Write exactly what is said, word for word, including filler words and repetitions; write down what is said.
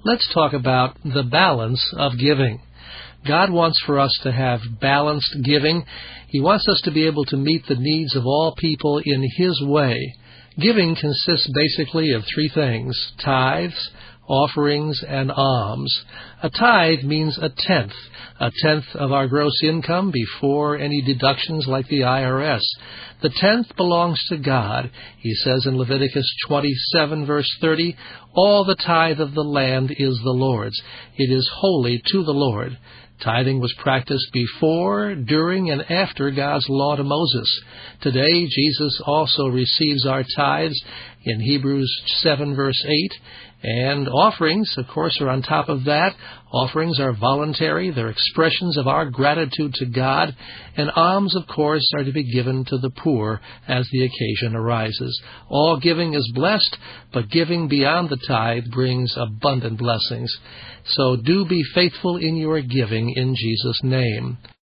let's talk about the balance of giving. God wants for us to have balanced giving. He wants us to be able to meet the needs of all people in His way. Giving consists basically of three things: tithes, offerings, and alms. A tithe means a tenth, a tenth of our gross income before any deductions like the I R S. The tenth belongs to God. He says in Leviticus twenty-seven, verse thirty, "All the tithe of the land is the Lord's. It is holy to the Lord." Tithing was practiced before, during, and after God's law to Moses. Today, Jesus also receives our tithes in Hebrews seven, verse eight. And offerings, of course, are on top of that. Offerings are voluntary. They're expressions of our gratitude to God. And alms, of course, are to be given to the poor as the occasion arises. All giving is blessed, but giving beyond the tithe brings abundant blessings. So do be faithful in your giving in Jesus' name.